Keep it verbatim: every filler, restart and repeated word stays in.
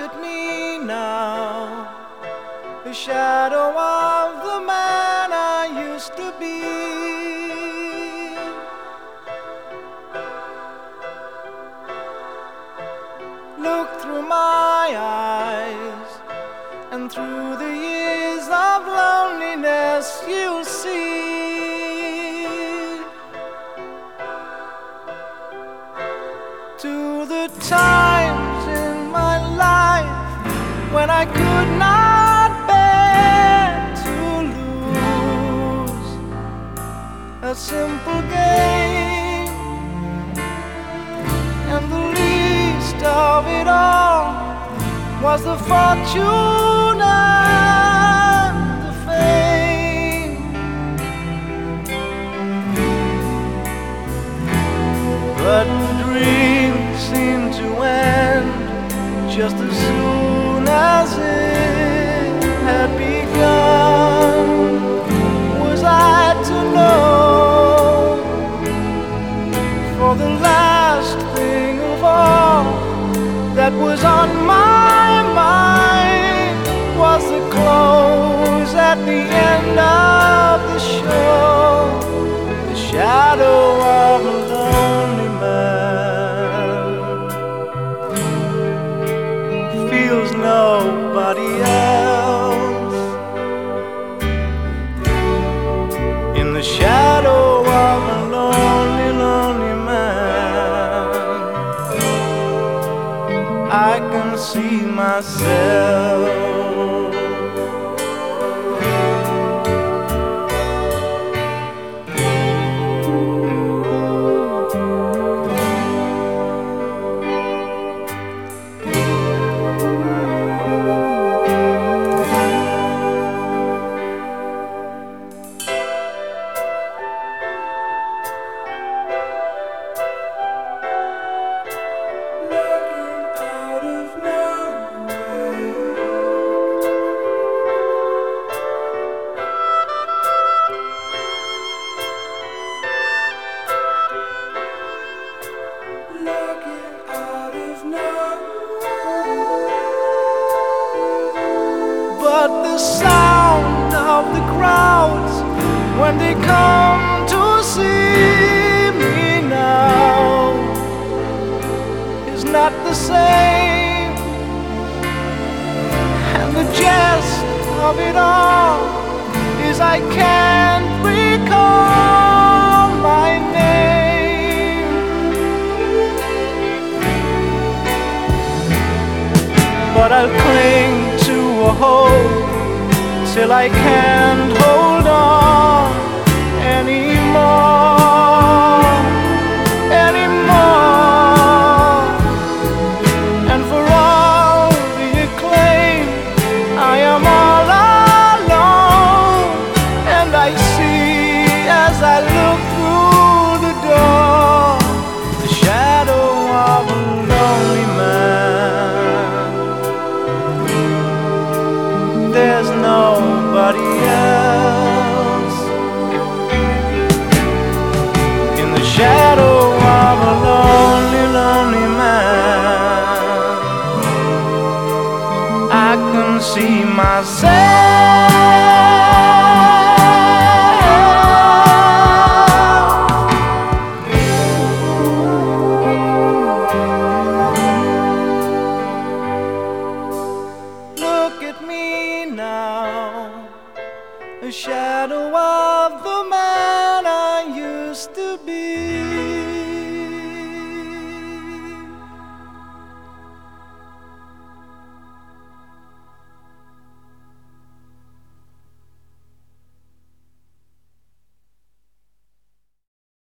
at me now, a shadow of the man I used to be. Look through my eyes, and through the years of loneliness you'll see to the times in my life when I could not bear to lose a simple game, and the least of it all was the fortune and the fame. But the dream seemed to end just as soon as it had begun. Was I to know, for the last thing of all that was on my mind was the close at the end of the show, the shadow of a lonely man who feels nobody else. In the shadow of a lonely, lonely man, I can see myself. But the sound of the crowds when they come to see me now is not the same, and the jest of it all is I can't recall my name. But I'll cling to a hope till I can't hold on anymore, anymore. And for all the acclaim, I am all alone, and I see as I look through the door the shadow of a lonely man. There's nobody else in the shadow of a lonely, lonely man. I can see myself.